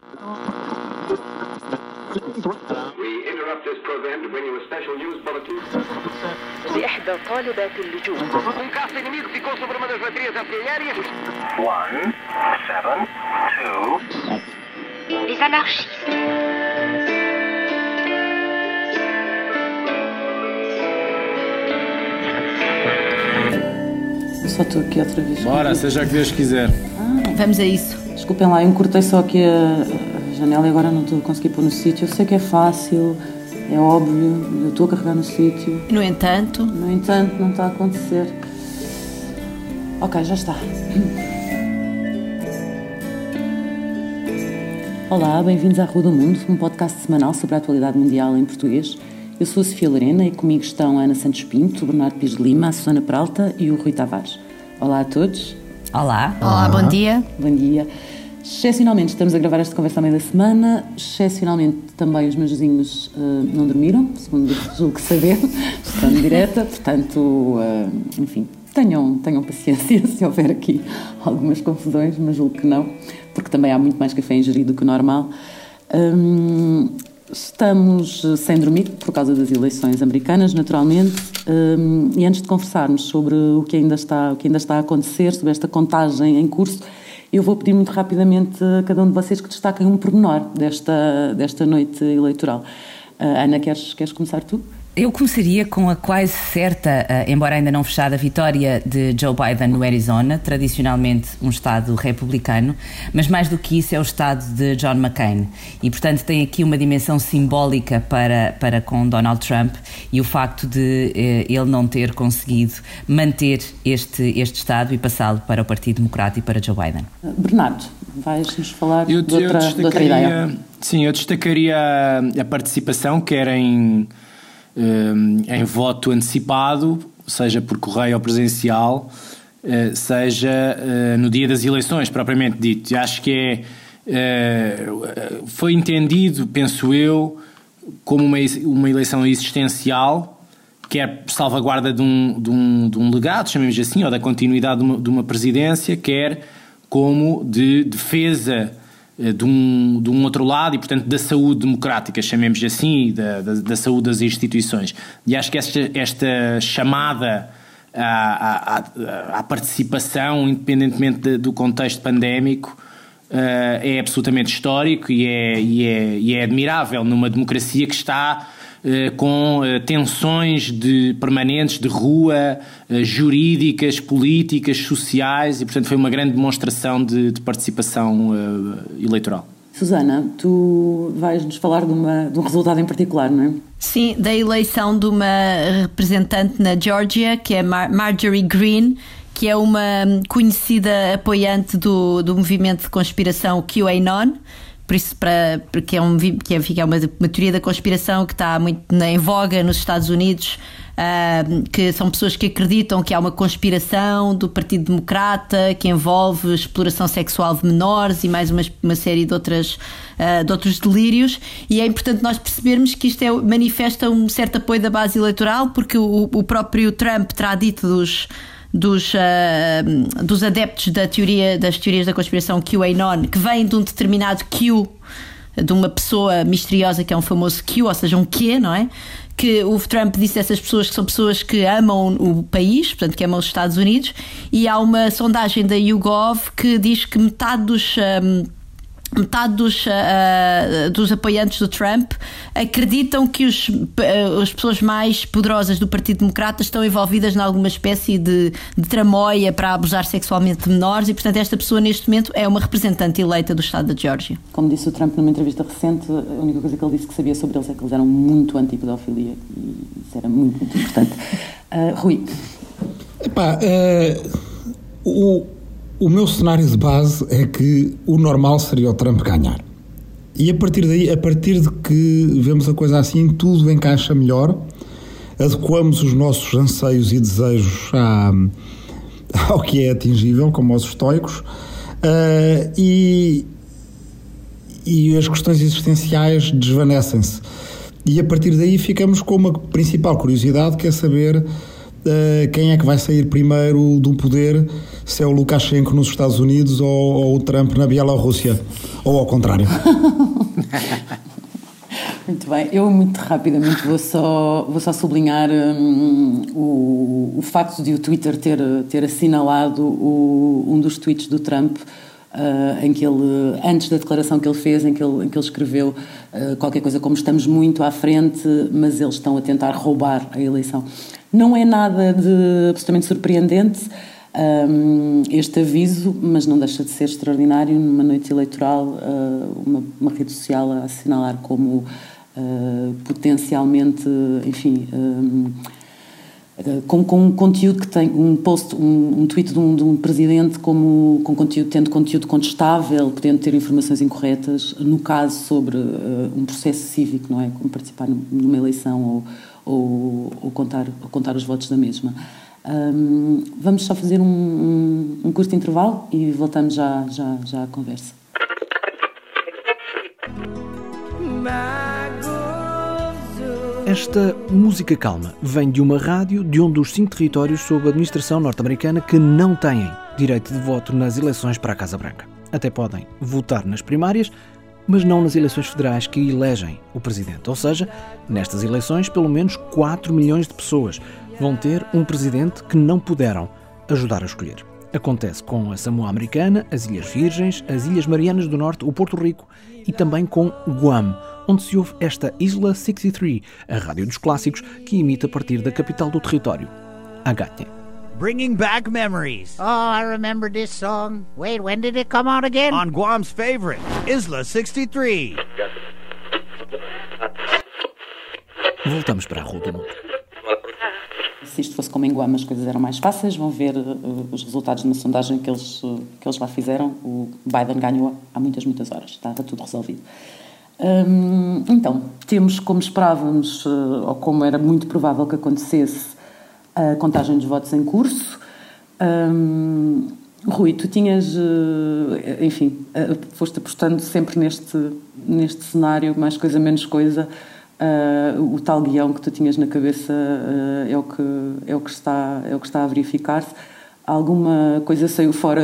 لإحدى طالبات اللجوء. caça inimigo ficou sobre uma das baterias artilhérias. 1, 7, 2. Les anarchistes. Eu só estou aqui outra vez. Bora, seja o que Deus quiser. Vamos a isso. Desculpem lá, eu cortei só aqui a janela e agora não estou a conseguir pôr no sítio. Eu sei que é fácil, é óbvio, eu estou a carregar no sítio. No entanto, não está a acontecer. Ok, já está. Olá, bem-vindos à Rua do Mundo, um podcast semanal sobre a atualidade mundial em português. Eu sou a Sofia Lorena e comigo estão a Ana Santos Pinto, o Bernardo Pires de Lima, a Susana Peralta e o Rui Tavares. Olá a todos. olá, bom dia. Bom dia. Excepcionalmente estamos a gravar esta conversa à meia da semana. Excepcionalmente também os meus vizinhos não dormiram, segundo julgo saber, estão de direta, portanto, enfim, tenham paciência se houver aqui algumas confusões, mas julgo que não, porque também há muito mais café ingerido do que o normal. Estamos sem dormir por causa das eleições americanas, naturalmente, e antes de conversarmos sobre o que ainda está a acontecer, sobre esta contagem em curso, eu vou pedir muito rapidamente a cada um de vocês que destaquem um pormenor desta noite eleitoral. Ana, queres começar tu? Eu começaria com a quase certa, embora ainda não fechada, vitória de Joe Biden no Arizona, tradicionalmente um estado republicano, mas mais do que isso é o estado de John McCain. E, portanto, tem aqui uma dimensão simbólica para com Donald Trump e o facto de ele não ter conseguido manter este estado e passá-lo para o Partido Democrata e para Joe Biden. Bernardo, vais-nos falar de outra ideia? Sim, eu destacaria a participação, quer em voto antecipado, seja por correio ou presencial, seja no dia das eleições, propriamente dito. Acho que foi entendido, penso eu, como uma eleição existencial, quer salvaguarda de um legado, chamemos assim, ou da continuidade de uma presidência, quer como de defesa de um outro lado e, portanto, da saúde democrática, chamemos assim, da saúde das instituições. E acho que esta chamada à participação, independentemente do contexto pandémico, é absolutamente histórico e é admirável numa democracia que está com tensões permanentes de rua, jurídicas, políticas, sociais, e portanto foi uma grande demonstração de participação eleitoral. Susana, tu vais-nos falar de um resultado em particular, não é? Sim, da eleição de uma representante na Geórgia, que é Marjorie Greene, que é uma conhecida apoiante do movimento de conspiração QAnon. Por isso, porque é uma teoria da conspiração que está muito em voga nos Estados Unidos, que são pessoas que acreditam que há uma conspiração do Partido Democrata que envolve exploração sexual de menores e mais uma série de outros delírios, e é importante nós percebermos que isto manifesta um certo apoio da base eleitoral, porque o próprio Trump terá dito dos adeptos das teorias da conspiração QAnon, que vem de um determinado Q, de uma pessoa misteriosa que é um famoso Q, ou seja, um Q, não é? Que o Trump disse dessas pessoas que são pessoas que amam o país, portanto que amam os Estados Unidos, e há uma sondagem da YouGov que diz que metade dos apoiantes do Trump acreditam que as pessoas mais poderosas do Partido Democrata estão envolvidas em alguma espécie de tramóia para abusar sexualmente de menores, e portanto esta pessoa neste momento é uma representante eleita do estado da Geórgia. Como disse o Trump numa entrevista recente, a única coisa que ele disse que sabia sobre eles é que eles eram muito anti-pedofilia, e isso era muito, muito importante. Rui. O meu cenário de base é que o normal seria o Trump ganhar. E a partir daí, a partir de que vemos a coisa assim, tudo encaixa melhor, adequamos os nossos anseios e desejos ao que é atingível, como aos estoicos, e as questões existenciais desvanecem-se. E a partir daí ficamos com uma principal curiosidade, que é saber quem é que vai sair primeiro do poder, se é o Lukashenko nos Estados Unidos ou o Trump na Bielorrússia, ou ao contrário. Muito bem, eu muito rapidamente vou só sublinhar o facto de o Twitter ter assinalado um dos tweets do Trump, em que ele, antes da declaração que ele fez, em que ele escreveu qualquer coisa como estamos muito à frente, mas eles estão a tentar roubar a eleição. Não é nada de absolutamente surpreendente este aviso, mas não deixa de ser extraordinário numa noite eleitoral, uma rede social a assinalar como potencialmente, enfim, com um conteúdo que tem um post, um tweet de um presidente com conteúdo, tendo conteúdo contestável, podendo ter informações incorretas, no caso sobre um processo cívico, não é? Como participar numa eleição ou contar os votos da mesma. Vamos só fazer um curto intervalo e voltamos já à conversa. Esta música calma vem de uma rádio de um dos 5 territórios sob a administração norte-americana que não têm direito de voto nas eleições para a Casa Branca. Até podem votar nas primárias, mas não nas eleições federais que elegem o presidente. Ou seja, nestas eleições, pelo menos 4 milhões de pessoas vão ter um presidente que não puderam ajudar a escolher. Acontece com a Samoa Americana, as Ilhas Virgens, as Ilhas Marianas do Norte, o Porto Rico e também com Guam, onde se ouve esta Isla 63, a rádio dos clássicos que imita a partir da capital do território, Agate. Bringing back memories. Oh, I remember this song. Wait, when did it come out again? On Guam's favorite, Isla 63. Voltamos para a Rua do Mundo. Se isto fosse como em Guam, as coisas eram mais fáceis. Vão ver os resultados de uma sondagem que eles lá fizeram. O Biden ganhou há muitas horas. Estava tudo resolvido. Então, temos, como esperávamos, ou como era muito provável que acontecesse, a contagem dos votos em curso. Rui, tu tinhas, enfim, foste apostando sempre neste cenário, mais coisa, menos coisa. O tal guião que tu tinhas na cabeça é o que está a verificar-se. Alguma coisa saiu fora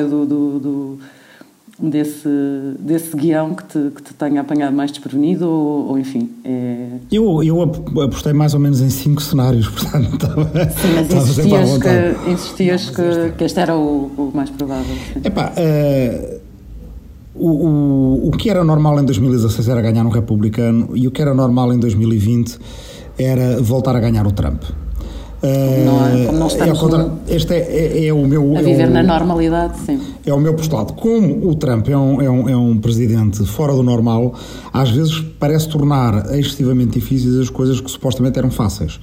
desse guião que te tenha apanhado mais desprevenido ou enfim? Eu apostei mais ou menos em 5 cenários, portanto sim, mas insistias que este era o mais provável. O que era normal em 2016 era ganhar um republicano e o que era normal em 2020 era voltar a ganhar o Trump. Como não estamos este é o meu... A viver na normalidade, sim. É o meu postulado. Como o Trump é um presidente fora do normal, às vezes parece tornar excessivamente difíceis as coisas que supostamente eram fáceis.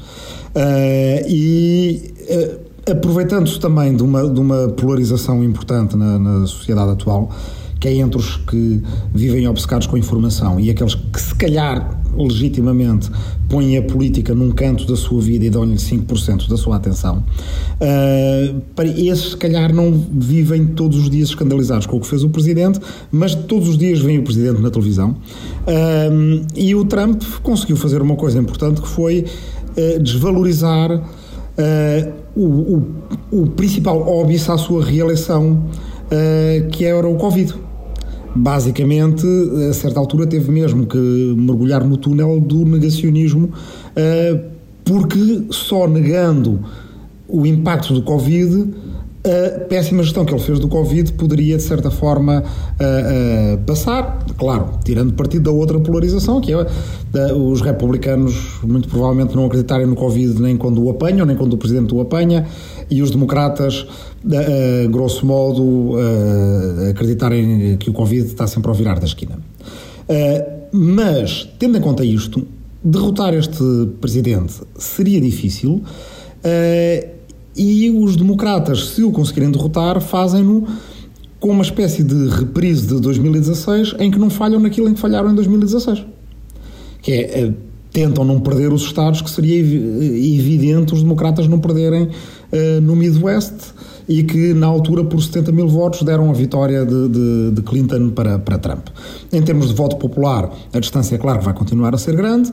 Aproveitando-se também de uma polarização importante na sociedade atual, que é entre os que vivem obcecados com a informação e aqueles que, se calhar, legitimamente, põem a política num canto da sua vida e dão-lhe 5% da sua atenção, para esses, se calhar, não vivem todos os dias escandalizados com o que fez o Presidente, mas todos os dias vem o Presidente na televisão. E o Trump conseguiu fazer uma coisa importante, que foi desvalorizar o principal óbice à sua reeleição, que era o Covid. Basicamente, a certa altura teve mesmo que mergulhar no túnel do negacionismo, porque só negando o impacto do Covid, a péssima gestão que ele fez do Covid poderia, de certa forma, passar, claro, tirando partido da outra polarização, que é os republicanos muito provavelmente não acreditarem no Covid nem quando o apanham, nem quando o Presidente o apanha, e os democratas, grosso modo, acreditarem que o Covid está sempre ao virar da esquina. Mas, tendo em conta isto, derrotar este Presidente seria difícil, e os democratas, se o conseguirem derrotar, fazem-no com uma espécie de reprise de 2016, em que não falham naquilo em que falharam em 2016. Que é, tentam não perder os estados, que seria evidente os democratas não perderem no Midwest, e que na altura por 70 mil votos deram a vitória de Clinton para Trump. Em termos de voto popular, a distância é claro que vai continuar a ser grande.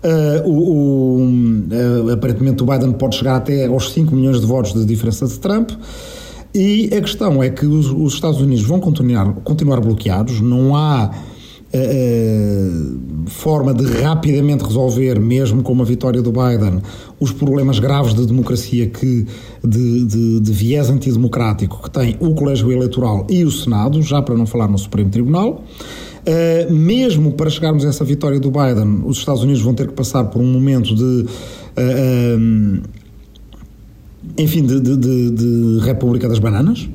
Aparentemente o Biden pode chegar até aos 5 milhões de votos de diferença de Trump. E a questão é que os Estados Unidos vão continuar bloqueados, não há forma de rapidamente resolver, mesmo com uma vitória do Biden, os problemas graves de democracia de viés antidemocrático que tem o Colégio Eleitoral e o Senado, já para não falar no Supremo Tribunal. Mesmo para chegarmos a essa vitória do Biden, os Estados Unidos vão ter que passar por um momento de República das Bananas,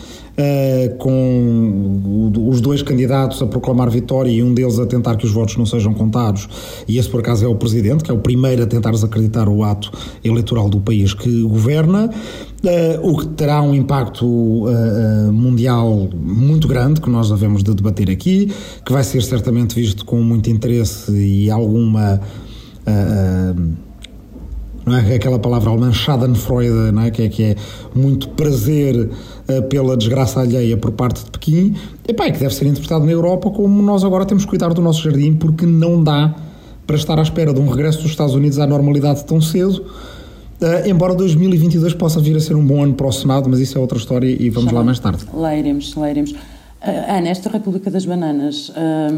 com os dois candidatos a proclamar vitória e um deles a tentar que os votos não sejam contados, e esse por acaso é o Presidente, que é o primeiro a tentar desacreditar o ato eleitoral do país que governa, o que terá um impacto mundial muito grande, que nós havemos de debater aqui, que vai ser certamente visto com muito interesse e alguma... não é aquela palavra alemã Schadenfreude, não é? Que é muito prazer pela desgraça alheia por parte de Pequim, e que deve ser interpretado na Europa como nós agora temos que cuidar do nosso jardim, porque não dá para estar à espera de um regresso dos Estados Unidos à normalidade tão cedo, embora 2022 possa vir a ser um bom ano para o Senado, mas isso é outra história e vamos lá mais tarde. Lá iremos. Ana, esta República das Bananas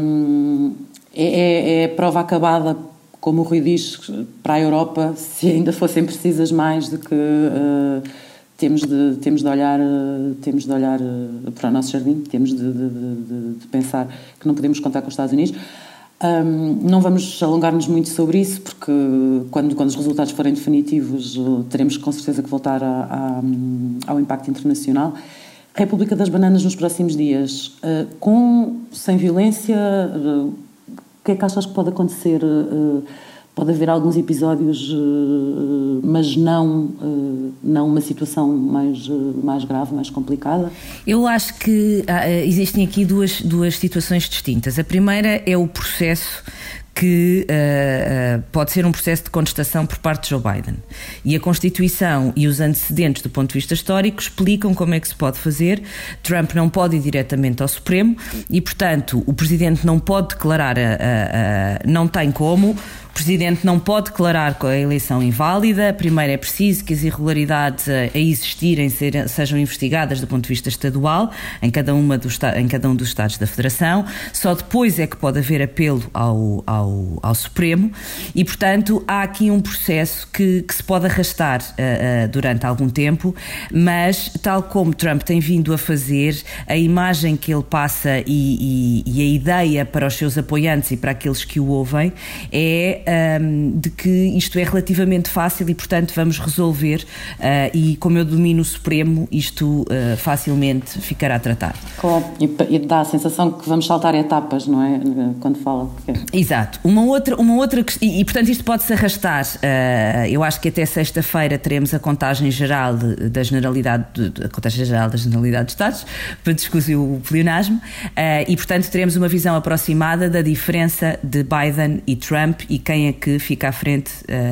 é prova acabada, como o Rui diz, para a Europa, se ainda fossem precisas mais de que temos de olhar para o nosso jardim, temos de pensar que não podemos contar com os Estados Unidos. Não vamos alongar-nos muito sobre isso, porque quando os resultados forem definitivos teremos com certeza que voltar ao impacto internacional. República das Bananas nos próximos dias, sem violência, o que é que achas que pode acontecer? Pode haver alguns episódios, mas não uma situação mais grave, mais complicada? Eu acho que existem aqui duas situações distintas. A primeira é o processo que pode ser um processo de contestação por parte de Joe Biden. E a Constituição e os antecedentes do ponto de vista histórico explicam como é que se pode fazer. Trump não pode ir diretamente ao Supremo e, portanto, o Presidente não pode declarar, não tem como. O Presidente não pode declarar a eleição inválida. Primeiro é preciso que as irregularidades a existirem sejam investigadas do ponto de vista estadual, em cada um dos Estados da Federação. Só depois é que pode haver apelo ao Supremo e, portanto, há aqui um processo que se pode arrastar durante algum tempo, mas, tal como Trump tem vindo a fazer, a imagem que ele passa e a ideia para os seus apoiantes e para aqueles que o ouvem é de que isto é relativamente fácil e, portanto, vamos resolver e, como eu domino o Supremo, isto facilmente ficará tratado. Claro, e dá a sensação que vamos saltar etapas, não é? Quando fala. Exato. Uma outra e, portanto, isto pode-se arrastar. Eu acho que até sexta-feira teremos a contagem geral da Generalidade dos Estados, para descusar o pleonasmo, e, portanto, teremos uma visão aproximada da diferença de Biden e Trump e quem é que fica à frente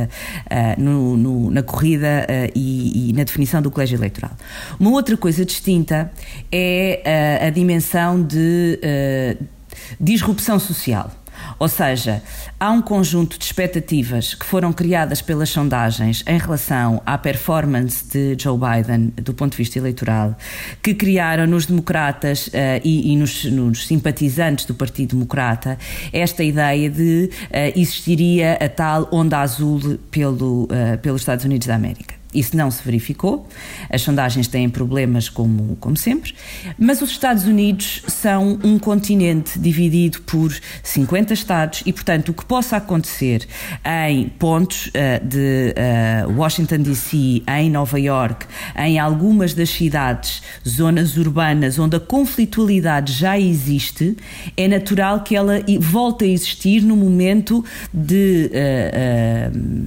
na corrida e na definição do colégio eleitoral. Uma outra coisa distinta é a dimensão de disrupção social. Ou seja, há um conjunto de expectativas que foram criadas pelas sondagens em relação à performance de Joe Biden do ponto de vista eleitoral, que criaram nos democratas e nos simpatizantes do Partido Democrata esta ideia de existiria a tal onda azul pelos Estados Unidos da América. Isso não se verificou, as sondagens têm problemas como sempre, mas os Estados Unidos são um continente dividido por 50 estados e, portanto, o que possa acontecer em pontos de Washington DC, em Nova York, em algumas das cidades, zonas urbanas onde a conflitualidade já existe, é natural que ela volte a existir no momento de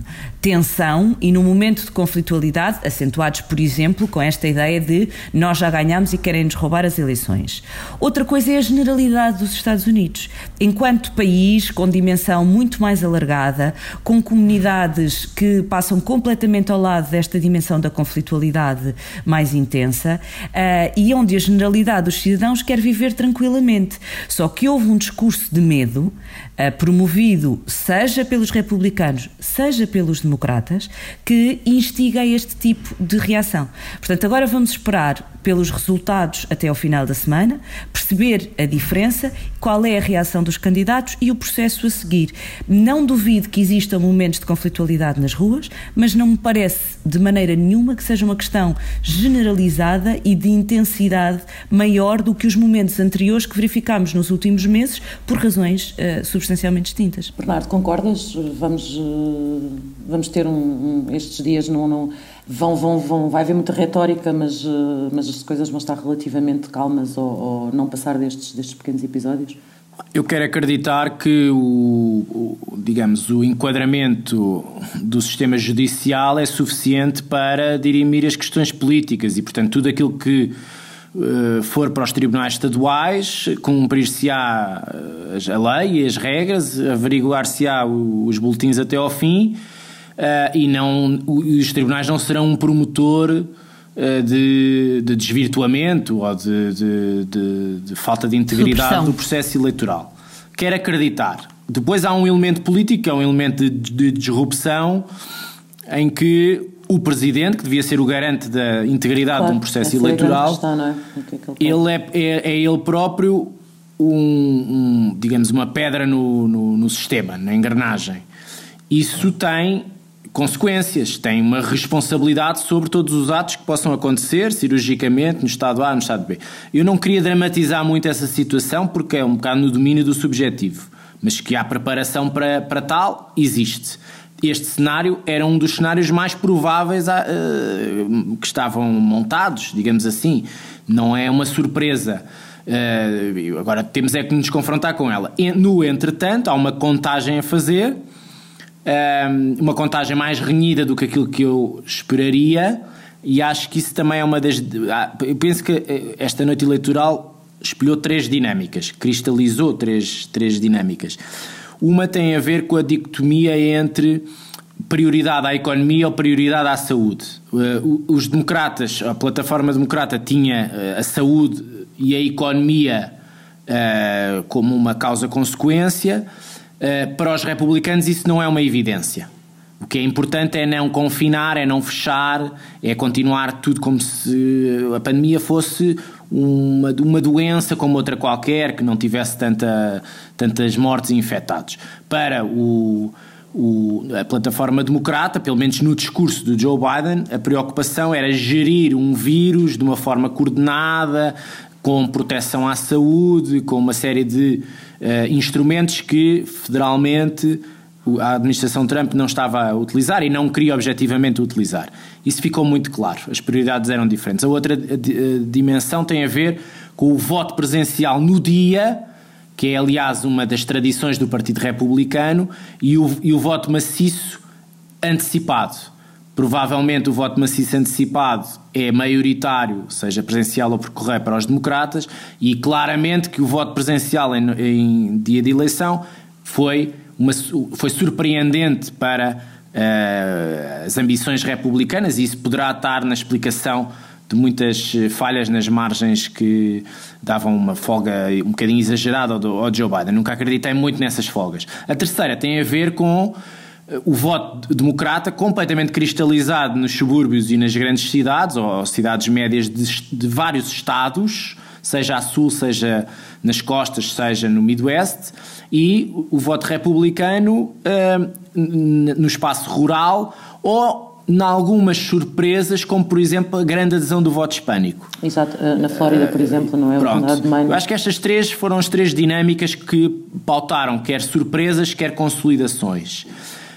tensão e no momento de conflitualidade, acentuados, por exemplo, com esta ideia de nós já ganhamos e querem-nos roubar as eleições. Outra coisa é a generalidade dos Estados Unidos. Enquanto país com dimensão muito mais alargada, com comunidades que passam completamente ao lado desta dimensão da conflitualidade mais intensa, e onde a generalidade dos cidadãos quer viver tranquilamente. Só que houve um discurso de medo promovido seja pelos republicanos, seja pelos democratas, que instiga este tipo de reação. Portanto, agora vamos esperar pelos resultados até ao final da semana, perceber a diferença, qual é a reação dos candidatos e o processo a seguir. Não duvido que existam momentos de conflitualidade nas ruas, mas não me parece de maneira nenhuma que seja uma questão generalizada e de intensidade maior do que os momentos anteriores que verificámos nos últimos meses por razões substancialmente distintas. Bernardo, concordas? Vamos ter estes dias vai haver muita retórica, mas as coisas vão estar relativamente calmas ou não passar destes pequenos episódios? Eu quero acreditar que o enquadramento do sistema judicial é suficiente para dirimir as questões políticas e, portanto, tudo aquilo que for para os tribunais estaduais, cumprir-se-á a lei e as regras, averiguar-se-á os boletins até ao fim, os tribunais não serão um promotor de desvirtuamento ou de falta de integridade do processo eleitoral. Quero acreditar. Depois há um elemento político, que é um elemento de disrupção, em que o Presidente, que devia ser o garante da integridade de um processo eleitoral, ele é ele próprio uma pedra no sistema, na engrenagem. Isso tem consequências, tem uma responsabilidade sobre todos os atos que possam acontecer cirurgicamente no estado A, no estado B. Eu não queria dramatizar muito essa situação porque é um bocado no domínio do subjetivo, mas que há preparação para tal, existe. Este cenário era um dos cenários mais prováveis que estavam montados, digamos assim. Não é uma surpresa. Agora temos é que nos confrontar com ela. No entretanto, há uma contagem a fazer, uma contagem mais renhida do que aquilo que eu esperaria, e acho que isso também é uma das... Eu penso que esta noite eleitoral espelhou três dinâmicas, cristalizou três dinâmicas. Uma tem a ver com a dicotomia entre prioridade à economia ou prioridade à saúde. Os democratas, a plataforma democrata tinha a saúde e a economia como uma causa-consequência. Para os republicanos isso não é uma evidência. O que é importante é não confinar, é não fechar, é continuar tudo como se a pandemia fosse uma doença como outra qualquer, que não tivesse tantas mortes e infectados. Para a plataforma democrata, pelo menos no discurso do Joe Biden, a preocupação era gerir um vírus de uma forma coordenada, com proteção à saúde, com uma série de instrumentos que federalmente a administração Trump não estava a utilizar e não queria objetivamente utilizar. Isso ficou muito claro, as prioridades eram diferentes. A outra dimensão tem a ver com o voto presencial no dia, que é aliás uma das tradições do Partido Republicano, e o voto maciço antecipado. Provavelmente o voto maciço antecipado é maioritário, seja presencial ou por correio, para os democratas, e claramente que o voto presencial em dia de eleição foi surpreendente para as ambições republicanas, e isso poderá estar na explicação de muitas falhas nas margens que davam uma folga um bocadinho exagerada ao Joe Biden. Nunca acreditei muito nessas folgas. A terceira tem a ver com o voto democrata completamente cristalizado nos subúrbios e nas grandes cidades, ou cidades médias de vários estados, seja a sul, seja nas costas, seja no Midwest, e o voto republicano no espaço rural, ou em algumas surpresas, como por exemplo a grande adesão do voto hispânico. Exato, na Flórida, por exemplo, não é? Pronto, eu acho que estas três foram as três dinâmicas que pautaram quer surpresas, quer consolidações.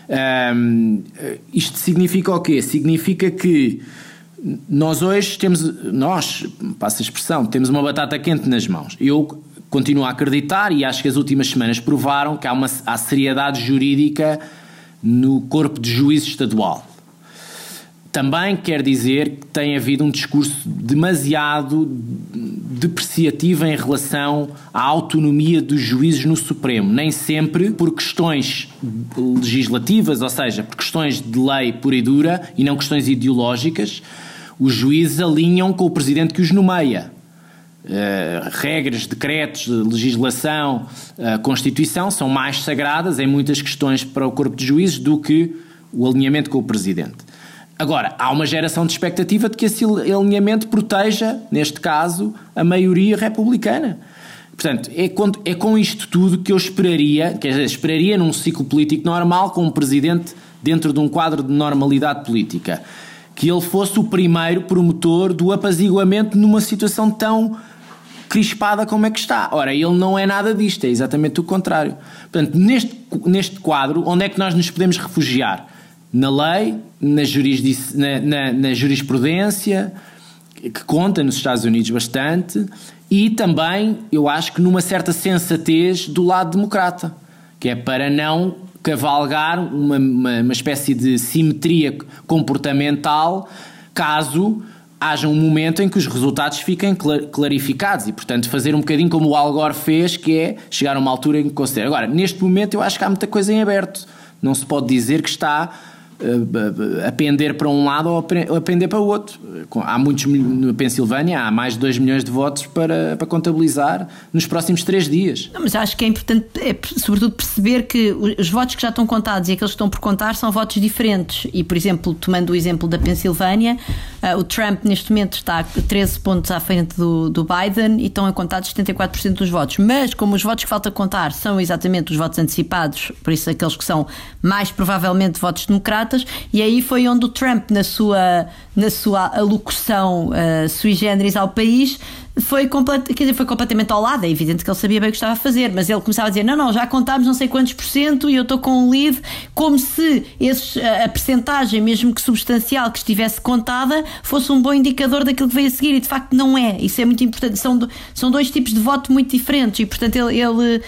Isto significa o quê? Significa que nós hoje passa a expressão, temos uma batata quente nas mãos. Eu continuo a acreditar, e acho que as últimas semanas provaram que há seriedade jurídica no corpo de juízo estadual. Também quer dizer que tem havido um discurso demasiado depreciativo em relação à autonomia dos juízes no Supremo, nem sempre por questões legislativas, ou seja, por questões de lei pura e dura e não questões ideológicas. Os juízes alinham com o presidente que os nomeia. Regras, decretos, legislação, Constituição são mais sagradas em muitas questões para o corpo de juízes do que o alinhamento com o presidente. Agora, há uma geração de expectativa de que esse alinhamento proteja, neste caso, a maioria republicana. Portanto, é com isto tudo que eu esperaria num ciclo político normal, com um presidente dentro de um quadro de normalidade política, que ele fosse o primeiro promotor do apaziguamento numa situação tão crispada como é que está. Ora, ele não é nada disto, é exatamente o contrário. Portanto, neste quadro, onde é que nós nos podemos refugiar? Na lei, na jurisprudência, que conta nos Estados Unidos bastante, e também, eu acho que numa certa sensatez do lado democrata, que é para não cavalgar uma espécie de simetria comportamental, caso haja um momento em que os resultados fiquem clarificados, e portanto fazer um bocadinho como o Al Gore fez, que é chegar a uma altura em que considera. Agora, neste momento eu acho que há muita coisa em aberto, não se pode dizer que está a pender para um lado ou a pender para o outro. Há muitos, na Pensilvânia há mais de 2 milhões de votos para contabilizar nos próximos 3 dias. Não, mas acho que é importante, sobretudo, perceber que os votos que já estão contados e aqueles que estão por contar são votos diferentes. E, por exemplo, tomando o exemplo da Pensilvânia, o Trump neste momento está a 13 pontos à frente do Biden e estão a contar 74% dos votos. Mas como os votos que falta contar são exatamente os votos antecipados, por isso aqueles que são mais provavelmente votos democratas, e aí foi onde o Trump, na sua alocução sui generis ao país, foi completamente ao lado. É evidente que ele sabia bem o que estava a fazer, mas ele começava a dizer, não, já contámos não sei quantos % e eu estou com um lead, como se a percentagem, mesmo que substancial, que estivesse contada, fosse um bom indicador daquilo que veio a seguir, e de facto não é. Isso é muito importante. São 2 tipos de voto muito diferentes, e portanto ele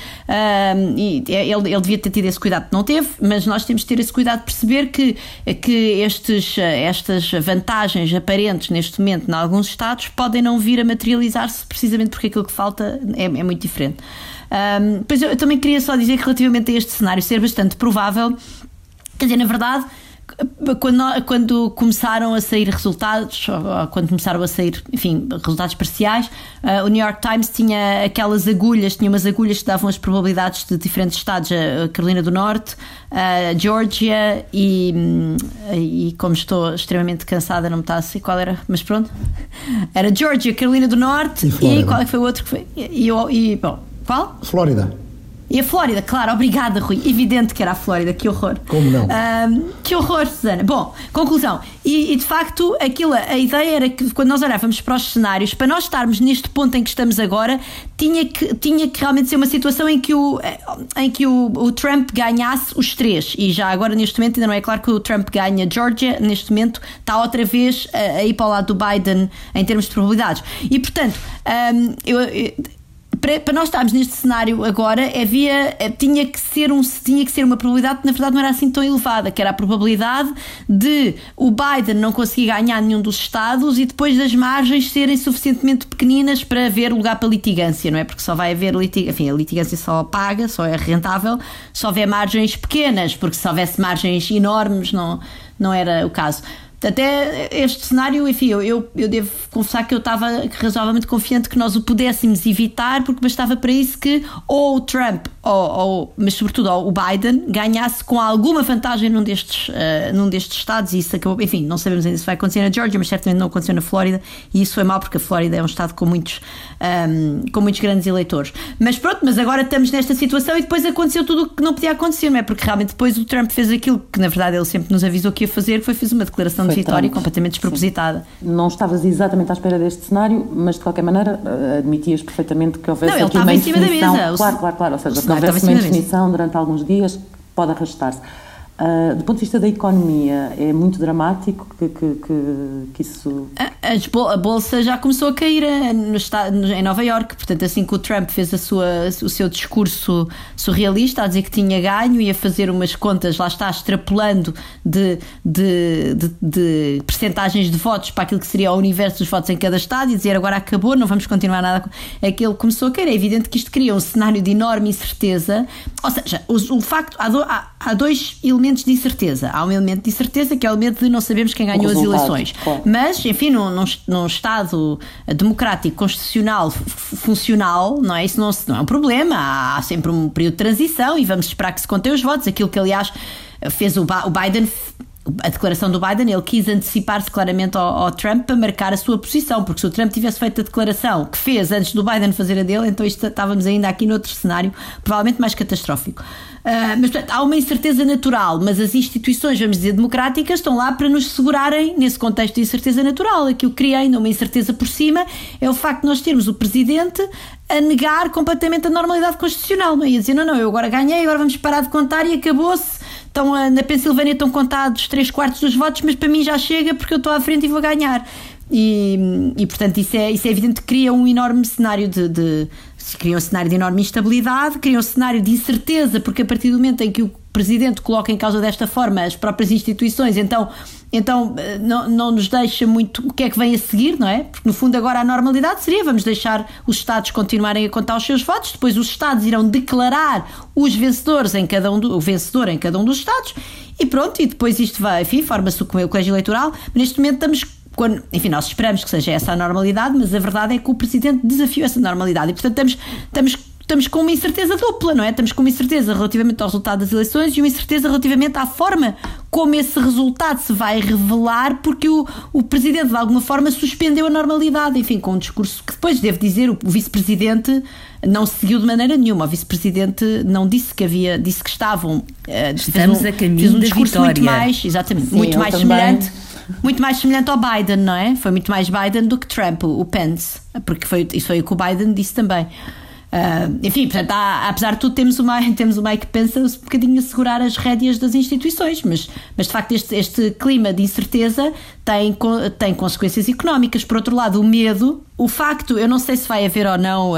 devia ter tido esse cuidado, não teve, mas nós temos de ter esse cuidado de perceber que estas vantagens aparentes neste momento em alguns estados podem não vir a materializar precisamente porque aquilo que falta é muito diferente. Pois eu também queria só dizer que relativamente a este cenário ser bastante provável, quer dizer, na verdade, quando começaram a sair resultados, ou quando começaram a sair, enfim, resultados parciais, o New York Times tinha aquelas agulhas, tinha umas agulhas que davam as probabilidades de diferentes estados, a Carolina do Norte, a Georgia e como estou extremamente cansada, não me está a sei qual era, mas pronto, era Georgia, Carolina do Norte e qual é que foi o outro que foi? Bom, qual? Flórida. E a Flórida, claro, obrigada, Rui. Evidente que era a Flórida, que horror. Como não? Que horror, Susana. Bom, conclusão. E de facto, a ideia era que quando nós olhávamos para os cenários, para nós estarmos neste ponto em que estamos agora, tinha que realmente ser uma situação em que o Trump ganhasse os 3. E já agora, neste momento, ainda não é claro que o Trump ganha Georgia. Neste momento, está outra vez a ir para o lado do Biden em termos de probabilidades. E, portanto, para nós estarmos neste cenário agora, tinha que ser uma probabilidade que na verdade não era assim tão elevada, que era a probabilidade de o Biden não conseguir ganhar nenhum dos estados e depois das margens serem suficientemente pequeninas para haver lugar para litigância, não é? Porque só vai haver a litigância só paga, só é rentável, só houver margens pequenas, porque se houvesse margens enormes não era o caso. Até este cenário, enfim, eu devo confessar que eu estava razoavelmente confiante que nós o pudéssemos evitar, porque bastava para isso que ou o Trump, mas sobretudo o Biden, ganhasse com alguma vantagem num destes estados, e isso acabou, enfim, não sabemos ainda se vai acontecer na Georgia, mas certamente não aconteceu na Flórida, e isso é mau porque a Flórida é um estado com muitos grandes eleitores. Mas pronto, mas agora estamos nesta situação e depois aconteceu tudo o que não podia acontecer, não é? Porque realmente depois o Trump fez aquilo que na verdade ele sempre nos avisou que ia fazer, que fez uma declaração de vitória completamente despropositada. Sim. Não estavas exatamente à espera deste cenário, mas de qualquer maneira admitias perfeitamente que houvesse aqui uma indefinição. Claro. Ou seja, que houvesse uma indefinição durante alguns dias, pode arrastar-se. Do ponto de vista da economia, é muito dramático que isso... A bolsa já começou a cair em Nova Iorque, portanto, assim que o Trump fez o seu discurso surrealista, a dizer que tinha ganho e a fazer umas contas, lá está, extrapolando de percentagens de votos para aquilo que seria o universo dos votos em cada estado, e dizer agora acabou, não vamos continuar nada. Aquilo começou a cair. É evidente que isto cria um cenário de enorme incerteza, ou seja, o facto, há dois elementos de incerteza. Há um elemento de incerteza que é o medo de não sabermos quem ganhou as eleições. Claro. Mas, enfim, num Estado democrático, constitucional, funcional, não é? Isso não é um problema. Há sempre um período de transição e vamos esperar que se contem os votos. Aquilo que, aliás, fez o Biden... A declaração do Biden, ele quis antecipar-se claramente ao Trump para marcar a sua posição, porque se o Trump tivesse feito a declaração que fez antes do Biden fazer a dele, então estávamos ainda aqui noutro cenário, provavelmente mais catastrófico. Mas, portanto, há uma incerteza natural, mas as instituições, vamos dizer, democráticas, estão lá para nos segurarem nesse contexto de incerteza natural. Aquilo que cria ainda uma incerteza por cima é o facto de nós termos o Presidente a negar completamente a normalidade constitucional, não é? E a dizer, não, eu agora ganhei, agora vamos parar de contar e acabou-se. Então, na Pensilvânia estão contados 3/4 dos votos, mas para mim já chega porque eu estou à frente e vou ganhar. E portanto, isso é evidente que cria um enorme cenário cria um cenário de enorme instabilidade, cria um cenário de incerteza, porque a partir do momento em que o Presidente coloca em causa desta forma as próprias instituições, então não nos deixa muito o que é que vem a seguir, não é? Porque no fundo agora a normalidade seria, vamos deixar os Estados continuarem a contar os seus votos, depois os Estados irão declarar os vencedores o vencedor em cada um dos Estados e pronto, e depois isto vai, enfim, forma-se o colégio eleitoral. Neste momento enfim, nós esperamos que seja essa a normalidade, mas a verdade é que o Presidente desafiou essa normalidade e portanto estamos com uma incerteza dupla, não é? Estamos com uma incerteza relativamente ao resultado das eleições e uma incerteza relativamente à forma como esse resultado se vai revelar, porque o Presidente de alguma forma suspendeu a normalidade, enfim, com um discurso que depois, devo dizer, o Vice-Presidente não seguiu de maneira nenhuma. O Vice-Presidente não disse disse que estavam... Estamos a caminho da vitória. Muito mais, exatamente, sim, muito mais semelhante... Muito mais semelhante ao Biden, não é? Foi muito mais Biden do que Trump, o Pence, porque isso foi o que o Biden disse também. Enfim, portanto, apesar de tudo, temos o Mike Pence um bocadinho a segurar as rédeas das instituições, mas de facto este clima de incerteza tem consequências económicas. Por outro lado, o medo, o facto, eu não sei se vai haver ou não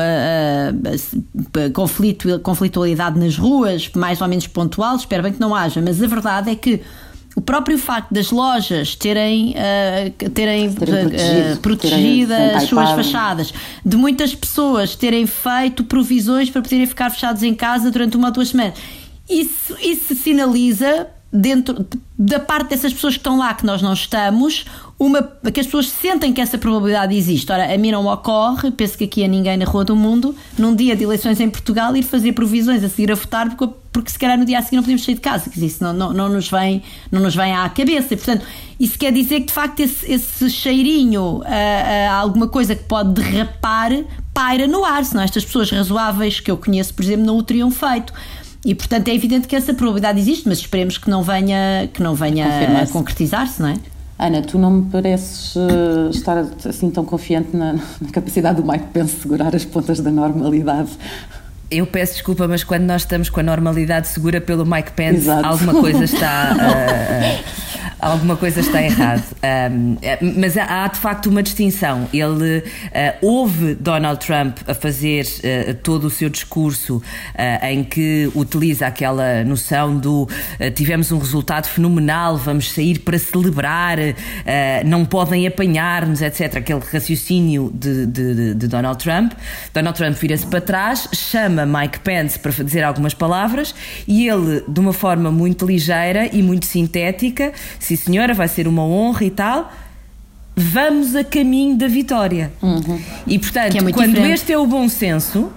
conflitualidade nas ruas, mais ou menos pontual, espero bem que não haja, mas a verdade é que o próprio facto das lojas terem protegido as suas fachadas, de muitas pessoas terem feito provisões para poderem ficar fechados em casa durante 1 ou 2 semanas, isso sinaliza, dentro da parte dessas pessoas que estão lá, que nós não estamos, que as pessoas sentem que essa probabilidade existe. Ora, a mim não ocorre, penso que aqui a ninguém na rua do mundo, num dia de eleições em Portugal, ir fazer provisões a seguir a votar, porque se calhar no dia a seguir não podemos sair de casa, que isso não nos vem à cabeça. E, portanto, isso quer dizer que de facto esse cheirinho a alguma coisa que pode derrapar paira no ar, senão estas pessoas razoáveis que eu conheço, por exemplo, não o teriam feito. E portanto é evidente que essa probabilidade existe, mas esperemos que não venha a concretizar-se, não é? Ana, tu não me pareces estar assim tão confiante na capacidade do Mike Pence segurar as pontas da normalidade. Eu peço desculpa, mas quando nós estamos com a normalidade segura pelo Mike Pence, exato, alguma coisa está errado. Mas há de facto uma distinção. Ele ouve Donald Trump a fazer todo o seu discurso em que utiliza aquela noção do tivemos um resultado fenomenal, vamos sair para celebrar, não podem apanhar-nos, etc. Aquele raciocínio de Donald Trump. Donald Trump vira-se para trás, chama Mike Pence para dizer algumas palavras e ele, de uma forma muito ligeira e muito sintética: sim senhora, vai ser uma honra e tal, vamos a caminho da vitória. E portanto, quando diferente. Este é o bom senso,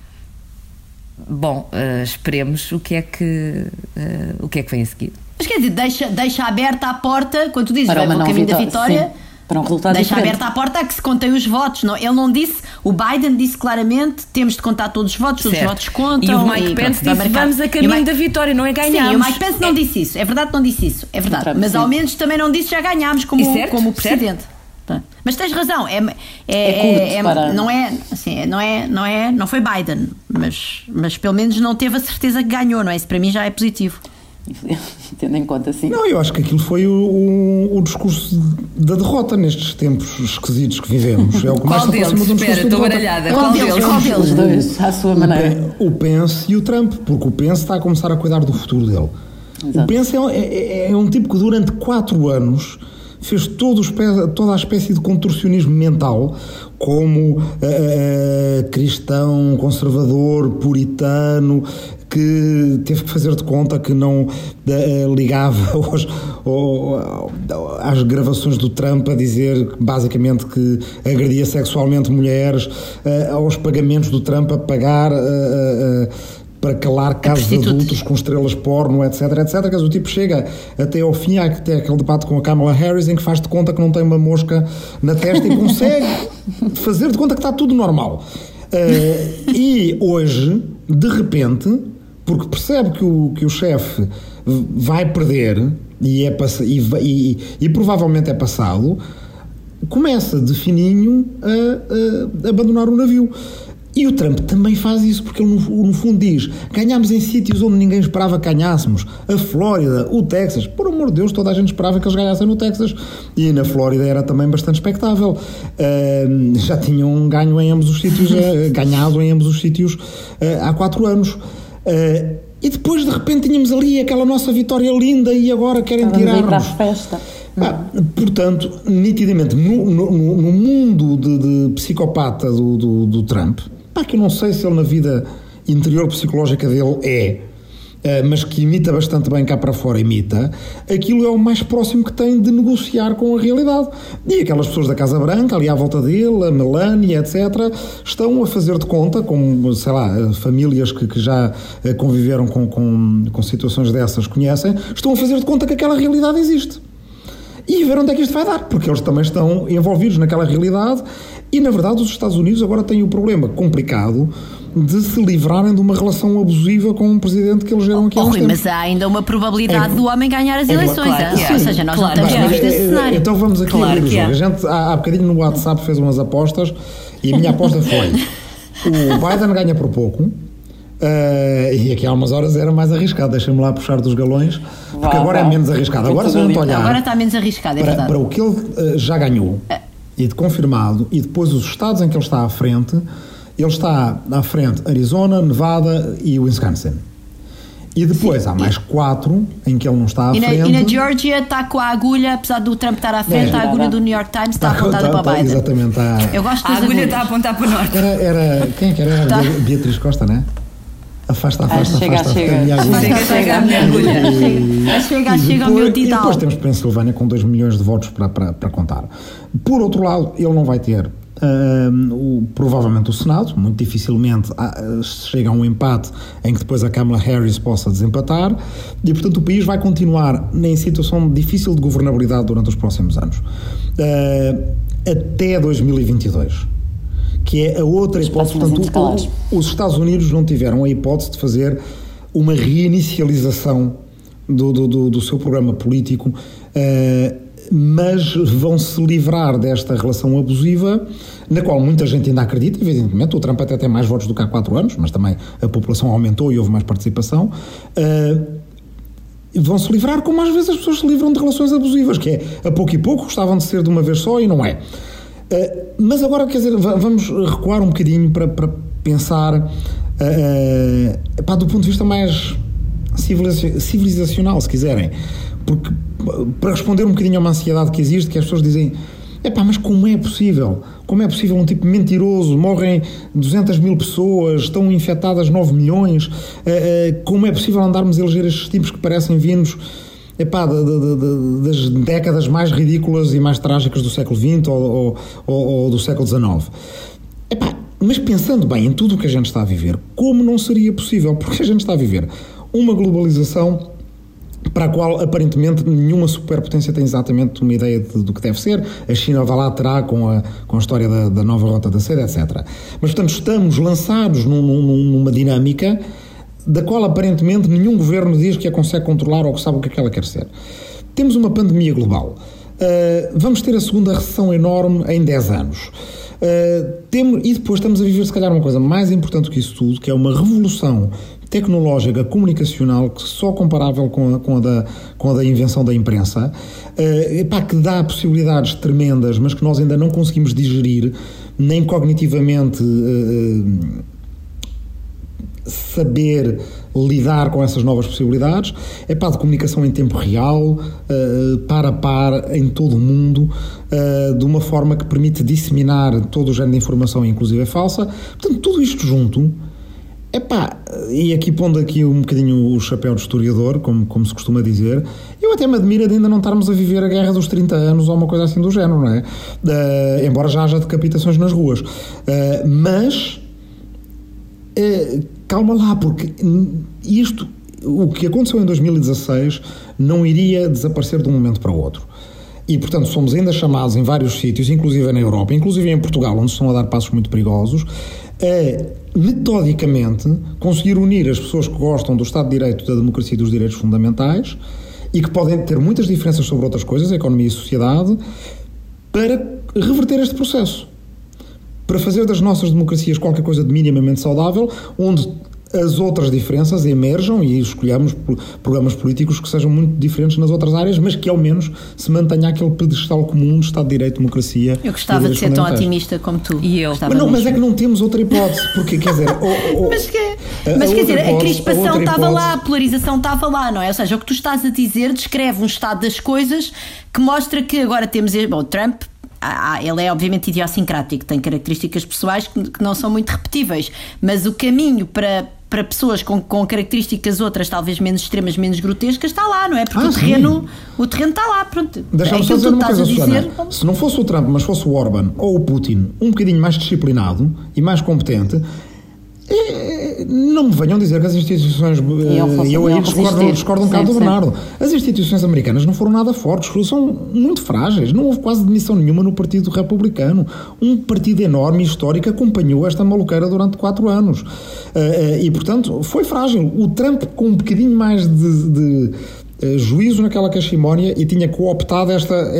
esperemos o que é que vem a seguir. Mas quer dizer, deixa aberta a porta, quando tu dizes vai para o caminho da vitória, sim, para um resultado deixa diferente. Aberta a porta a que se contem os votos. Não? Ele não disse, o Biden disse claramente, temos de contar todos os votos, certo. Todos os votos contam. E o Mike Pence disse, vamos a caminho da vitória, não é ganharmos. Sim, o Mike Pence não disse isso, é verdade que não disse isso, é verdade. Mas ao menos também não disse já ganhámos como o Presidente. Certo. Mas tens razão, não foi Biden, mas pelo menos não teve a certeza que ganhou, não é? Isso para mim já é positivo. tendo em conta assim. Não, eu acho que aquilo foi o discurso da derrota nestes tempos esquisitos que vivemos. É o que mais Qual deles? Espera, estou baralhada. Qual deles? Os dois, à sua maneira. O Pence e o Trump, porque o Pence está a começar a cuidar do futuro dele. Exato. O Pence é um tipo que durante 4 anos fez toda a espécie de contorcionismo mental, como cristão, conservador, puritano, que teve que fazer de conta que não ligava às gravações do Trump a dizer basicamente que agredia sexualmente mulheres, aos pagamentos do Trump a pagar para calar casos de adultos com estrelas porno, etc, etc. O tipo chega até ao fim, até aquele debate com a Kamala Harris, em que faz de conta que não tem uma mosca na testa e consegue fazer de conta que está tudo normal. E hoje, de repente, porque percebe que o chefe vai perder e provavelmente é passado, começa de fininho a abandonar o navio. E o Trump também faz isso, porque ele no fundo diz: ganhámos em sítios onde ninguém esperava que ganhássemos. A Flórida, o Texas, por amor de Deus, toda a gente esperava que eles ganhassem no Texas, e na Flórida era também bastante expectável. Já tinham ganho em ambos os sítios, ganhado em ambos os sítios há 4 anos. E depois de repente tínhamos ali aquela nossa vitória linda e agora querem tirar-nos para a festa. Portanto, nitidamente no mundo de psicopata do Trump, que eu não sei se ele na vida interior psicológica dele mas que imita bastante bem cá para fora, aquilo é o mais próximo que tem de negociar com a realidade. E aquelas pessoas da Casa Branca, ali à volta dele, a Melania, etc., estão a fazer de conta, como, sei lá, famílias que já conviveram com situações dessas, conhecem, estão a fazer de conta que aquela realidade existe. E ver onde é que isto vai dar, porque eles também estão envolvidos naquela realidade e, na verdade, os Estados Unidos agora têm o problema complicado de se livrarem de uma relação abusiva com um presidente que elegeram aqui há uns tempos. Mas há ainda uma probabilidade do homem ganhar as eleições. Claro, ou seja, nós não estamos livres desse cenário. Então vamos aqui abrir o jogo. A gente há bocadinho no WhatsApp fez umas apostas e a minha aposta foi: o Biden ganha por pouco. E aqui há umas horas era mais arriscado, deixa-me lá puxar dos galões, porque agora é menos arriscado. Agora, se a gente olhar, agora está menos arriscado, é verdade. Para o que ele já ganhou e de confirmado, e depois os estados em que ele está à frente, ele está à frente Arizona, Nevada e Wisconsin. E depois há mais 4 em que ele não está à frente. E na Georgia está com a agulha, apesar do Trump estar à frente, a agulha do New York Times está apontada para o Biden. Exatamente. Eu gosto a agulha está a apontar para o norte. Quem é que era? Beatriz Costa, não é? Afasta. Chega a minha agulha. Chega ao meu Tidal. E depois temos Pensilvânia com 2 milhões de votos para contar. Por outro lado, ele não vai ter provavelmente o Senado, muito dificilmente chega a um empate em que depois a Kamala Harris possa desempatar, e portanto o país vai continuar em situação difícil de governabilidade durante os próximos anos, até 2022. Que é a outra hipótese. Portanto, os Estados Unidos não tiveram a hipótese de fazer uma reinicialização do seu programa político, mas vão se livrar desta relação abusiva, na qual muita gente ainda acredita. Evidentemente, o Trump até tem mais votos do que há 4 anos, mas também a população aumentou e houve mais participação. Vão se livrar como às vezes as pessoas se livram de relações abusivas, que é a pouco e pouco, gostavam de ser de uma vez só e não é. Mas agora, quer dizer, vamos recuar um bocadinho para pensar do ponto de vista mais civilizacional, se quiserem, porque para responder um bocadinho a uma ansiedade que existe, que as pessoas dizem: mas como é possível um tipo mentiroso, morrem 200 mil pessoas, estão infectadas 9 milhões, como é possível andarmos a eleger estes tipos que parecem vindos das décadas mais ridículas e mais trágicas do século XX ou do século XIX. Mas pensando bem em tudo o que a gente está a viver, como não seria possível? Porque a gente está a viver uma globalização para a qual aparentemente nenhuma superpotência tem exatamente uma ideia do que deve ser. A China vai lá terá com a história da nova rota da seda, etc. Mas portanto estamos lançados numa dinâmica da qual aparentemente nenhum governo diz que a consegue controlar ou que sabe o que é que ela quer ser. Temos uma pandemia global. Vamos ter a segunda recessão enorme em 10 anos. E depois estamos a viver, se calhar, uma coisa mais importante que isso tudo, que é uma revolução tecnológica, comunicacional, só comparável com a da invenção da imprensa, que dá possibilidades tremendas, mas que nós ainda não conseguimos digerir, nem cognitivamente saber lidar com essas novas possibilidades. De comunicação em tempo real, par a par, em todo o mundo, de uma forma que permite disseminar todo o género de informação, inclusive falsa. Portanto, tudo isto junto, e aqui pondo aqui um bocadinho o chapéu de historiador, como se costuma dizer, eu até me admiro de ainda não estarmos a viver a Guerra dos 30 anos ou uma coisa assim do género, não é? Embora já haja decapitações nas ruas. Mas calma lá, porque o que aconteceu em 2016 não iria desaparecer de um momento para o outro. E, portanto, somos ainda chamados em vários sítios, inclusive na Europa, inclusive em Portugal, onde estão a dar passos muito perigosos, a metodicamente conseguir unir as pessoas que gostam do Estado de Direito, da democracia e dos direitos fundamentais, e que podem ter muitas diferenças sobre outras coisas, a economia e a sociedade, para reverter este processo. Para fazer das nossas democracias qualquer coisa de minimamente saudável, onde as outras diferenças emerjam e escolhamos programas políticos que sejam muito diferentes nas outras áreas, mas que ao menos se mantenha aquele pedestal comum de Estado de Direito, democracia. Eu gostava de ser tão otimista como tu. E eu. Mas é que não temos outra hipótese, porque quer dizer... Mas quer dizer, a crispação estava lá, a polarização estava lá, não é? Ou seja, o que tu estás a dizer descreve um estado das coisas que mostra que agora temos... Bom, Trump... ele é obviamente idiosincrático, tem características pessoais que não são muito repetíveis, mas o caminho para pessoas com características outras talvez menos extremas, menos grotescas, está lá, não é? Porque o terreno está lá, pronto. Deixa-me só dizer uma coisa, Susana. Se não fosse o Trump, mas fosse o Orban ou o Putin um bocadinho mais disciplinado e mais competente, não me venham dizer que as instituições... Eu aí discordo um bocado do Bernardo. As instituições americanas não foram nada fortes, são muito frágeis. Não houve quase demissão nenhuma no Partido Republicano. Um partido enorme e histórico acompanhou esta maluqueira durante 4 anos. E, portanto, foi frágil. O Trump, com um bocadinho mais de juízo naquela cachimónia, e tinha cooptado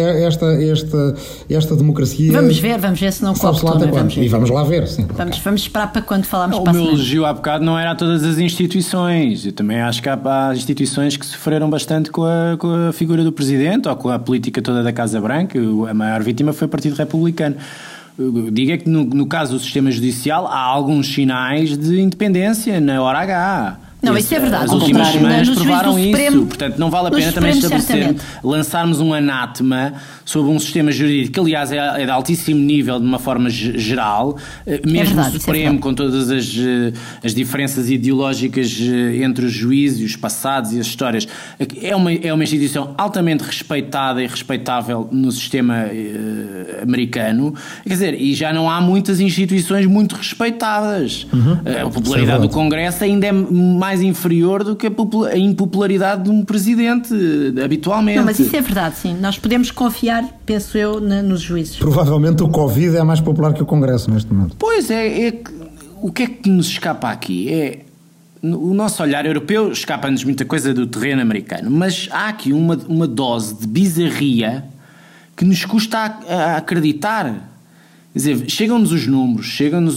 esta democracia. Vamos ver se não cooptou. E vamos lá ver, sim. Vamos esperar para quando falarmos para a semana. O meu elogio há bocado não era a todas as instituições. Eu também acho que há instituições que sofreram bastante com a figura do Presidente ou com a política toda da Casa Branca. A maior vítima foi o Partido Republicano. Digo é que no caso do sistema judicial há alguns sinais de independência na hora H. Não, isso é verdade. As últimas semanas provaram isso, portanto não vale a pena também lançarmos um anátema sobre um sistema jurídico que, aliás, é de altíssimo nível de uma forma geral, mesmo o Supremo, com todas as diferenças ideológicas entre os juízes, os passados e as histórias. É uma instituição altamente respeitada e respeitável no sistema americano, quer dizer, e já não há muitas instituições muito respeitadas. A popularidade do Congresso ainda é mais inferior do que a impopularidade de um presidente, habitualmente. Não, mas isso é verdade, sim. Nós podemos confiar, penso eu, nos juízes. Provavelmente o Covid é mais popular que o Congresso neste momento. Pois o que é que nos escapa aqui? O nosso olhar europeu escapa-nos muita coisa do terreno americano, mas há aqui uma dose de bizarria que nos custa a acreditar. Quer dizer, chegam-nos os números, chegam-nos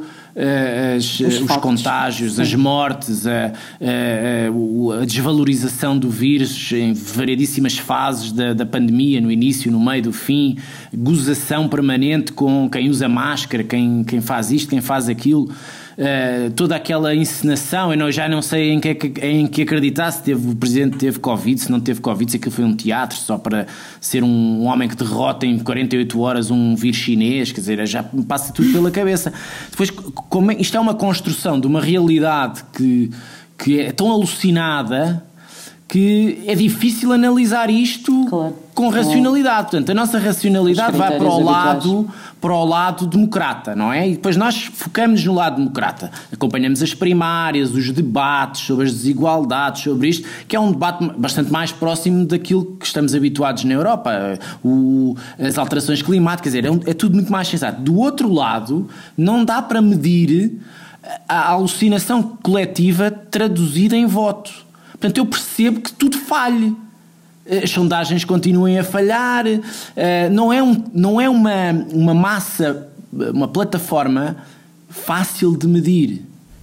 os contágios, as mortes, a desvalorização do vírus em variedíssimas fases da pandemia, no início, no meio, do fim, gozação permanente com quem usa máscara, quem faz isto, quem faz aquilo. Toda aquela encenação, eu já não sei em que acreditar, se o Presidente teve Covid, se não teve Covid, se aquilo foi um teatro só para ser um homem que derrota em 48 horas um vírus chinês, quer dizer, já me passa tudo pela cabeça. Depois, isto é uma construção de uma realidade que é tão alucinada que é difícil analisar isto com racionalidade. Portanto, a nossa racionalidade vai para o lado democrata, não é? E depois nós focamos no lado democrata. Acompanhamos as primárias, os debates sobre as desigualdades, sobre isto, que é um debate bastante mais próximo daquilo que estamos habituados na Europa. As alterações climáticas, quer dizer, é tudo muito mais sensato. Do outro lado, não dá para medir a alucinação coletiva traduzida em voto. Portanto, eu percebo que tudo falhe. As sondagens continuem a falhar. Não é uma massa, uma plataforma fácil de medir.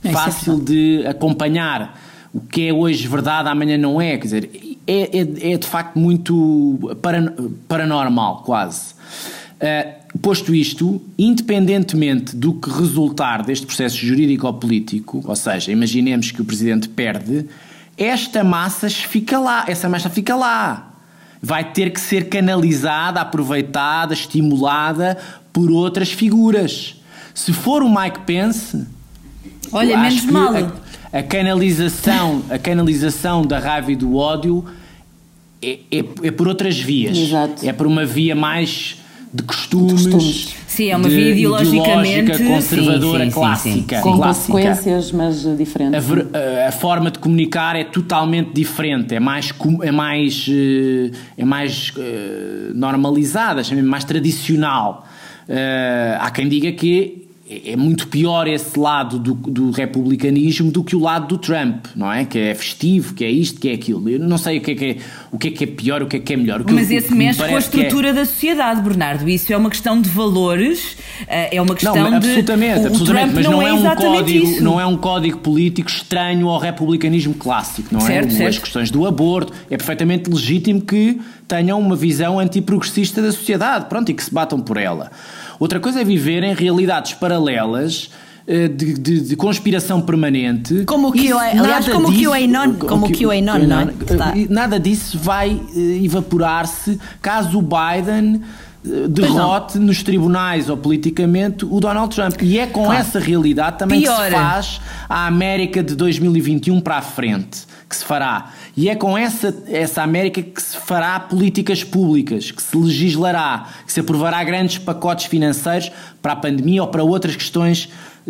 fácil de acompanhar. O que é hoje verdade, amanhã não é. Quer dizer, é de facto muito paranormal, quase. Posto isto, independentemente do que resultar deste processo jurídico ou político, ou seja, imaginemos que o Presidente perde, essa massa fica lá. Vai ter que ser canalizada, aproveitada, estimulada por outras figuras. Se for o Mike Pence, olha, menos mal. A canalização da raiva e do ódio é por outras vias. Exato. É por uma via mais de costumes. Sim, é uma via ideologicamente conservadora, clássica. Com consequências, mas diferentes. A forma de comunicar é totalmente diferente, é mais normalizada, mais tradicional. Há quem diga que é muito pior esse lado do republicanismo do que o lado do Trump, não é? Que é festivo, que é isto, que é aquilo. Eu não sei o que é pior, o que é melhor. Mas esse mexe com a estrutura da sociedade, Bernardo. Isso é uma questão de valores, é uma questão não, de... Absolutamente, mas não é um código político estranho ao republicanismo clássico, não é? Certo. As questões do aborto, é perfeitamente legítimo que tenham uma visão antiprogressista da sociedade, pronto, e que se batam por ela. Outra coisa é viver em realidades paralelas de conspiração permanente. Como o QAnon, não é? Nada disso vai evaporar-se caso o Biden derrote nos tribunais ou politicamente o Donald Trump. E é com essa realidade também que se faz a América de 2021 para a frente, que se fará. E é com essa América que se fará políticas públicas, que se legislará, que se aprovará grandes pacotes financeiros para a pandemia ou para outras questões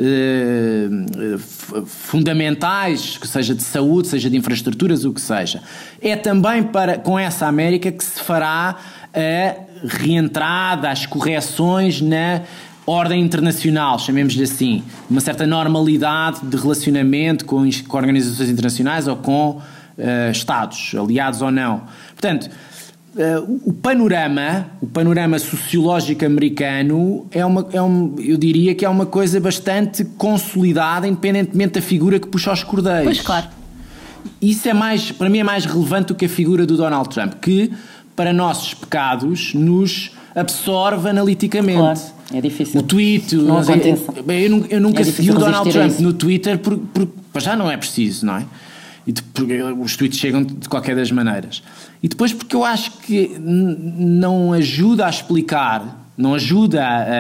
fundamentais, que seja de saúde, seja de infraestruturas, o que seja. É também com essa América que se fará a reentrada, as correções na ordem internacional, chamemos-lhe assim, uma certa normalidade de relacionamento com organizações internacionais ou com Estados, aliados ou não. Portanto, o panorama sociológico americano eu diria que é uma coisa bastante consolidada, independentemente da figura que puxa aos cordeiros. Pois, claro. Isso para mim é mais relevante do que a figura do Donald Trump, que para nossos pecados nos absorve analiticamente. Claro, é difícil. O tweet, eu nunca segui o Donald Trump no Twitter porque já não é preciso, não é? Porque os tweets chegam de qualquer das maneiras. E depois porque eu acho que não ajuda a explicar, não ajuda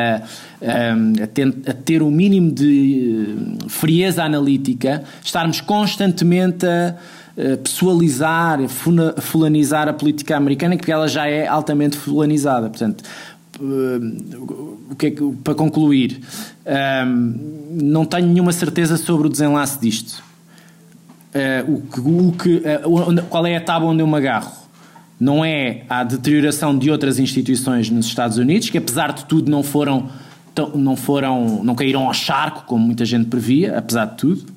a ter o mínimo de frieza analítica, estarmos constantemente a pessoalizar, a fulanizar a política americana, porque ela já é altamente fulanizada. Portanto, para concluir, não tenho nenhuma certeza sobre o desenlace disto. Qual é a tábua onde eu me agarro? Não é a deterioração de outras instituições nos Estados Unidos, que apesar de tudo não caíram ao charco, como muita gente previa, apesar de tudo,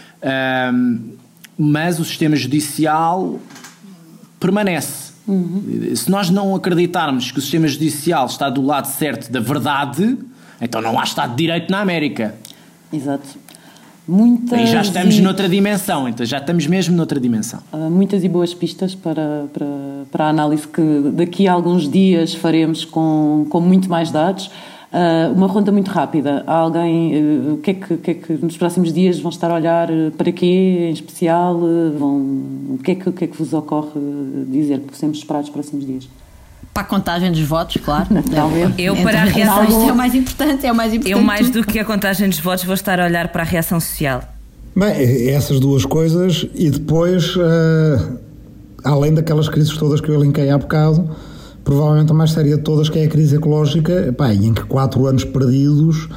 mas o sistema judicial permanece. Se nós não acreditarmos que o sistema judicial está do lado certo da verdade, então não há Estado de Direito na América. Exato. E já estamos noutra dimensão, então já estamos mesmo noutra dimensão. Muitas e boas pistas para a análise que daqui a alguns dias faremos com muito mais dados. Uma ronda muito rápida. Há alguém, o que é que nos próximos dias vão estar a olhar para quê em especial? O que é que vos ocorre dizer que possamos esperar nos próximos dias? Para a contagem dos votos, claro. Eu para a reação... Isto é o mais importante. Eu mais do que a contagem dos votos vou estar a olhar para a reação social. Bem, essas duas coisas e depois, além daquelas crises todas que eu elenquei há bocado, provavelmente a mais séria de todas, que é a crise ecológica, em que 4 anos perdidos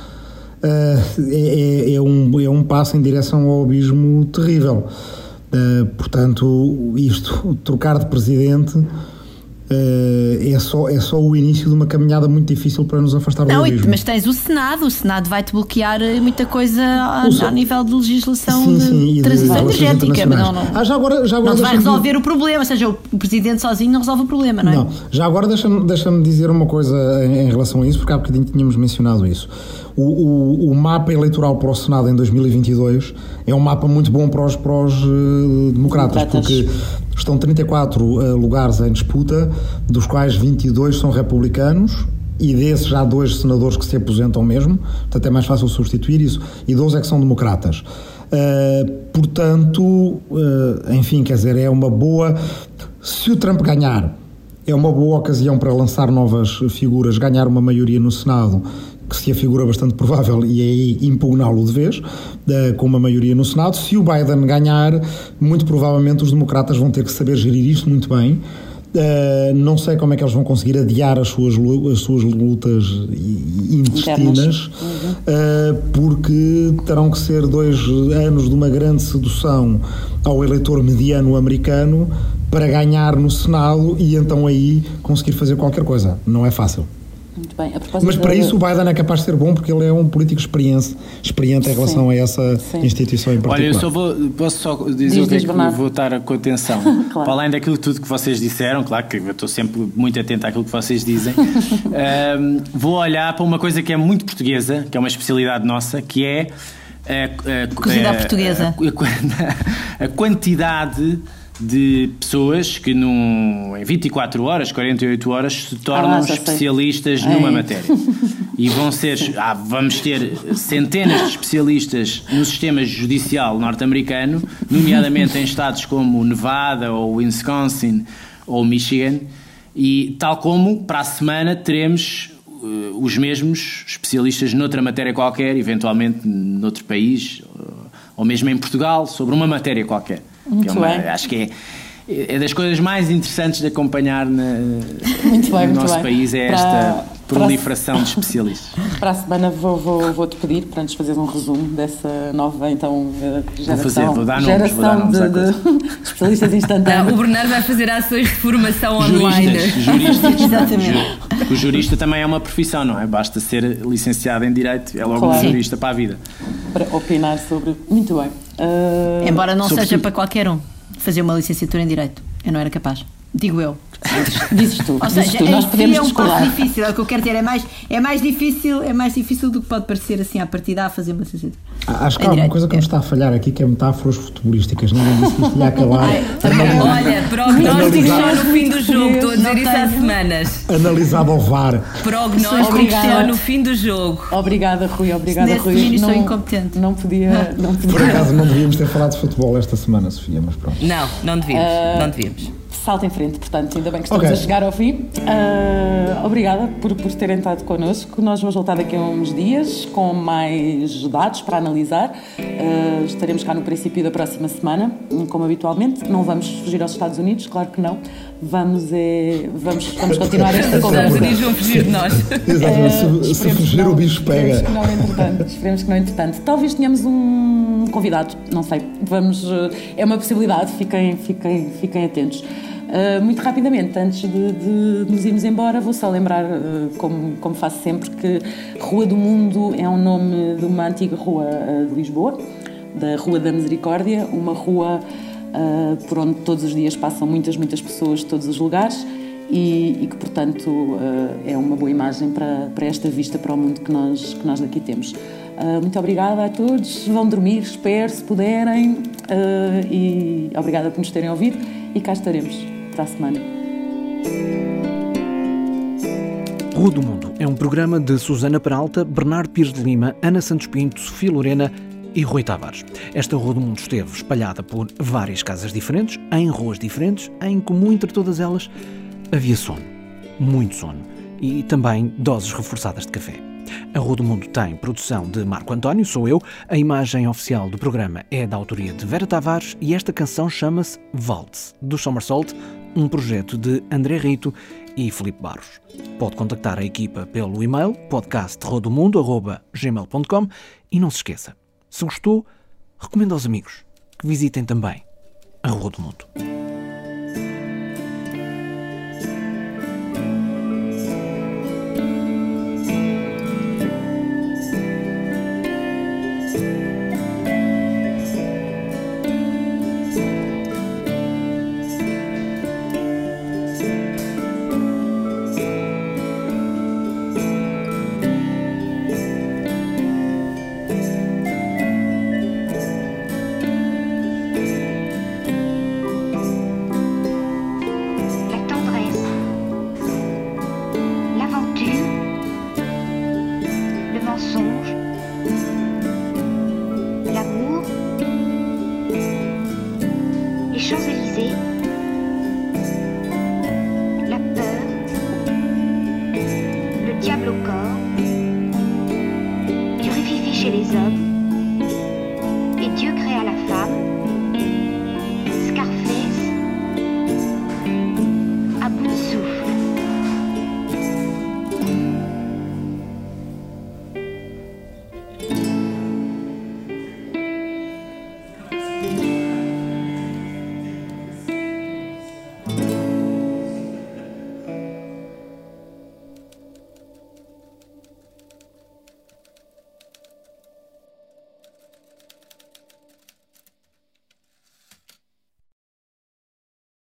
é um passo em direção ao abismo terrível. Portanto, trocar de presidente é só o início de uma caminhada muito difícil para nos afastar do abismo. Mas tens o Senado vai-te bloquear muita coisa ao nível de legislação de transição energética. Já agora não vai resolver o problema, ou seja, o Presidente sozinho não resolve o problema, não é? Não, já agora deixa-me dizer uma coisa em relação a isso, porque há bocadinho tínhamos mencionado isso. O mapa eleitoral para o Senado em 2022 é um mapa muito bom para os democratas, porque estão 34 lugares em disputa, dos quais 22 são republicanos, e desses já 2 senadores que se aposentam mesmo, portanto é mais fácil substituir isso, e 12 é que são democratas. Portanto, enfim, quer dizer, é uma boa... Se o Trump ganhar, é uma boa ocasião para lançar novas figuras, ganhar uma maioria no Senado, que se afigura bastante provável, e aí impugná-lo de vez, com uma maioria no Senado. Se o Biden ganhar, muito provavelmente os democratas vão ter que saber gerir isto muito bem. Não sei como é que eles vão conseguir adiar as suas lutas intestinas, porque terão que ser 2 anos de uma grande sedução ao eleitor mediano americano para ganhar no Senado e então aí conseguir fazer qualquer coisa. Não é fácil. Muito bem. Mas para isso o Biden é capaz de ser bom, porque ele é um político experiente em relação a essa instituição em particular. Olha, posso só dizer o que é que vou estar com atenção. Claro. Para além daquilo tudo que vocês disseram, claro que eu estou sempre muito atento àquilo que vocês dizem, vou olhar para uma coisa que é muito portuguesa, que é uma especialidade nossa, que é cozida à portuguesa. A quantidade de pessoas que em 24 horas, 48 horas se tornam especialistas numa matéria. E vamos ter centenas de especialistas no sistema judicial norte-americano, nomeadamente em estados como Nevada ou Wisconsin ou Michigan, e tal como para a semana teremos os mesmos especialistas noutra matéria qualquer, eventualmente noutro país, ou mesmo em Portugal, sobre uma matéria qualquer. Acho que é das coisas mais interessantes de acompanhar no nosso país, é esta proliferação de especialistas. Para a semana vou-te pedir para nos fazeres um resumo dessa nova geração. Vou dar nomes de especialistas instantâneos. O Bernardo vai fazer ações de formação online. Juristas. Exatamente. O jurista também é uma profissão, não é? Basta ser licenciado em Direito, é logo um jurista para a vida. Para opinar sobre... Muito bem. Embora não seja para qualquer um fazer uma licenciatura em Direito. Eu não era capaz. Digo eu. Dizes tu. Ou seja, nós podemos é um pouco difícil. É o que eu quero dizer. É mais difícil do que pode parecer assim à partida a fazer uma licenciatura. Acho que há uma coisa que me está a falhar aqui, que é metáforas futebolísticas. Ninguém disse que isto ia acabar. Olha, prognóstico só no fim do jogo. Estou a dizer isso há semanas. Analisado ao VAR. Prognóstico só no fim do jogo. Obrigada, Rui. Rui. Sou incompetente. Não podia. Por acaso não devíamos ter falado de futebol esta semana, Sofia, mas pronto. Não devíamos. Salto em frente, portanto, ainda bem que estamos a chegar ao fim. Obrigada por terem estado connosco. Nós vamos voltar daqui a uns dias com mais dados para analisar. Estaremos cá no princípio da próxima semana, como habitualmente. Não vamos fugir aos Estados Unidos, claro que não. Vamos continuar esta conversa. Os Estados Unidos vão fugir de nós. Exatamente, se fugir o bicho pega. Esperemos que não, entretanto. Talvez tenhamos um convidado, não sei. É uma possibilidade, fiquem atentos. Muito rapidamente, antes de nos irmos embora, vou só lembrar, como faço sempre, que Rua do Mundo é um nome de uma antiga rua de Lisboa, da Rua da Misericórdia, uma rua por onde todos os dias passam muitas pessoas de todos os lugares e que, portanto, é uma boa imagem para esta vista para o mundo que nós daqui temos. Muito obrigada a todos, vão dormir, espero, se puderem, e obrigada por nos terem ouvido e cá estaremos para a semana. Rua do Mundo é um programa de Susana Peralta, Bernardo Pires de Lima, Ana Santos Pinto, Sofia Lorena e Rui Tavares. Esta Rua do Mundo esteve espalhada por várias casas diferentes, em ruas diferentes. Em comum entre todas elas havia sono, muito sono, e também doses reforçadas de café. A Rua do Mundo tem produção de Marco António, sou eu, a imagem oficial do programa é da autoria de Vera Tavares e esta canção chama-se Waltz, do Somersault, um projeto de André Rito e Filipe Barros. Pode contactar a equipa pelo e-mail podcastroadomundo@gmail.com e não se esqueça, se gostou, recomenda aos amigos que visitem também a Rua do Mundo. Champs-Élysées